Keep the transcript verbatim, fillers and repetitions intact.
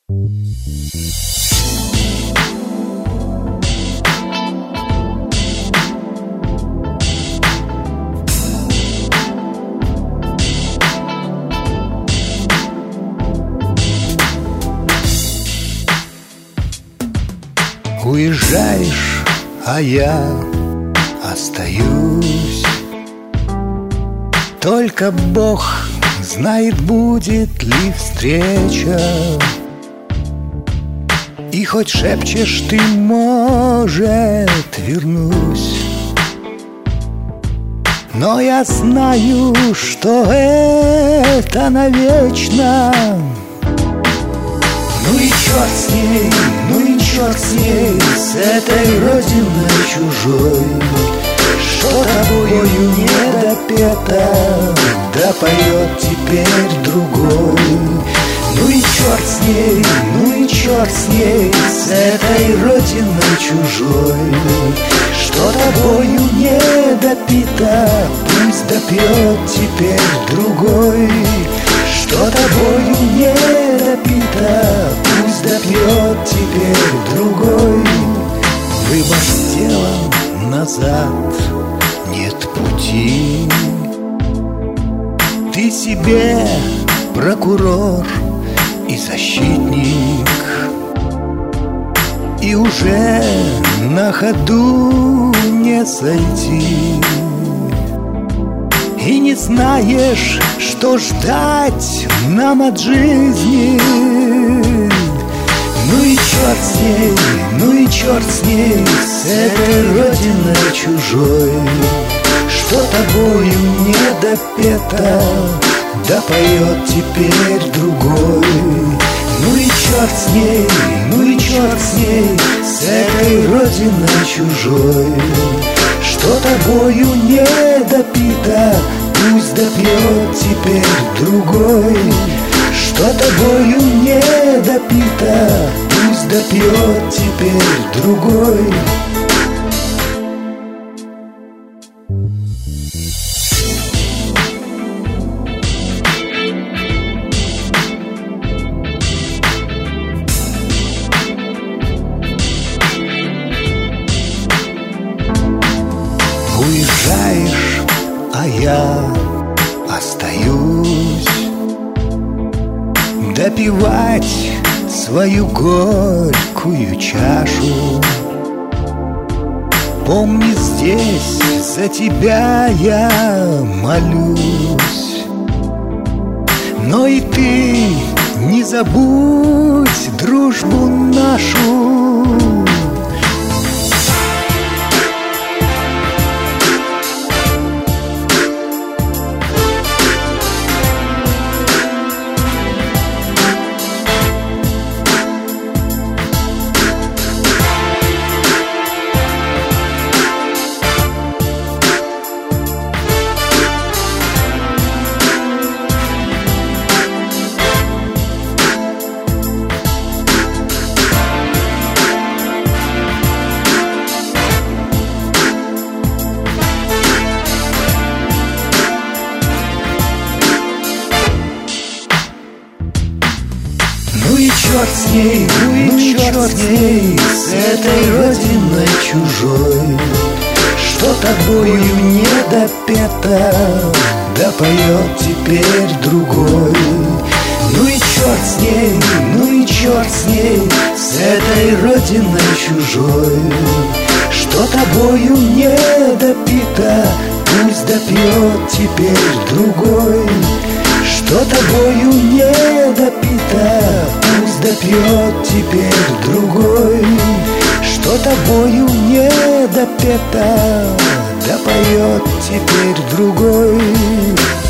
Уезжаешь, а я остаюсь. Только Бог знает, будет ли встреча. И хоть шепчешь ты, может, вернусь, но я знаю, что это навечно. Ну и черт с ней, ну и черт с ней, с этой родиной чужой, что тобою не допето, да поет теперь другой. Ну и черт с ней, ну и черт с ней, с этой родиной чужой, что тобою не допито, пусть допьет теперь другой. Что тобою не допито, пусть допьет теперь другой. Выбор сделан, назад нет пути. Ты себе прокурор и защитник, и уже на ходу не сойти. И не знаешь, что ждать нам от жизни. Ну и черт с ней, ну и черт с ней, с этой родиной чужой, что тобою не допето, да поет теперь другой. Ну и черт с ней, ну и черт с ней, с этой родиной чужой, что тобою не допито, пусть допьет теперь другой. Что тобою не допито, пусть допьет теперь другой. Уезжаешь, а я остаюсь допивать свою горькую чашу. Помни, здесь за тебя я молюсь, но и ты не забудь дружбу нашу. Ну и черт с ней, ну и черт с ней, с этой родиной чужой, что тобою не допето, да поет теперь другой. Ну и черт с ней, ну и черт с ней, с этой родиной чужой, что тобою не допито, пусть допьет теперь другой. Что тобою не допито, пусть допьет теперь другой. Что тобою не допето, да поет теперь другой.